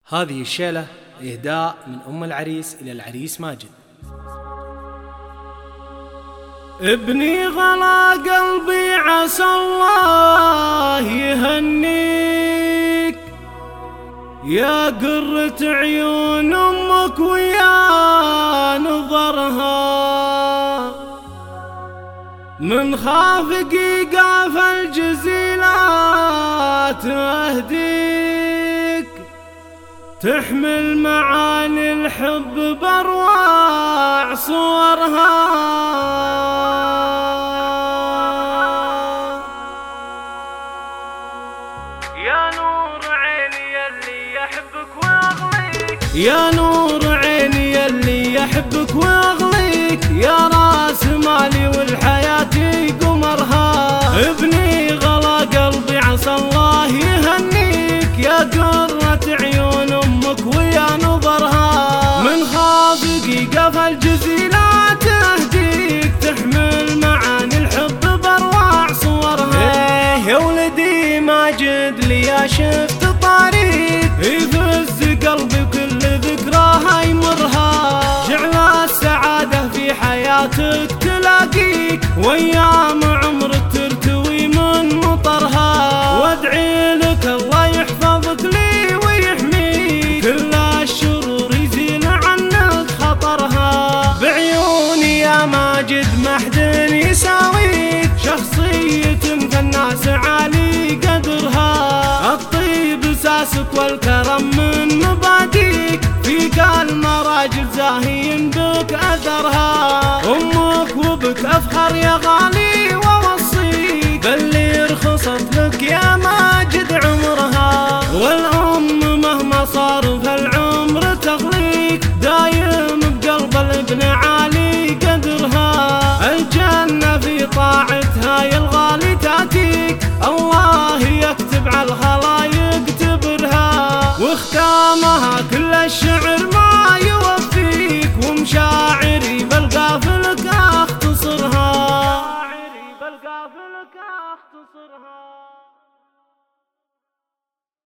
هذه الشيلة إهداء من أم العريس إلى العريس ماجد. ابني غلا قلبي عسى الله يهنيك، يا قرة عيون أمك ويا نظرها، من خافق قاف الجزيلات أهديك، تحمل معاني الحب بأروع صورها، يا نور عيني يلي يحبك ويغليك، يا نور عيني يلي يحبك ويغليك، يا راس مالي والحياة قمرها، ابني غلا قلبي عسى الله يهنيك، يا قرة عيون أمك ويا نظرها، من خافق قف الجزيلات أهديك، تحمل معاني الحب بأروع صورها، يا ولدي ماجد لي يا شفت طريق يفز قلبي وكل ذكراها يمرها، جعل السعادة في حياتك تلاقيك، وايام عمرك ترتوي من مطرها، وادعي لك الله يحفظك لي ويحميك، كل الشرور يزيل عنك خطرها، بعيوني يا ماجد ما حد يساويك، شخصيتك الناس عالي قدرها، الطيب اساسك والكرم من مباديك، في قال مراجل زاهين بك اثرها، امك وبك افخر يا غالي واوصيك، باللي رخصت لك يا ماجد عمرها، والام مهما صار في العمر تغليك، دايم بقلب الابن عالي قدرها، الجنة في طاعتها يا الغالي تاتيك، الله يكتب على الخلايق تبرها، واختامها كل الشعر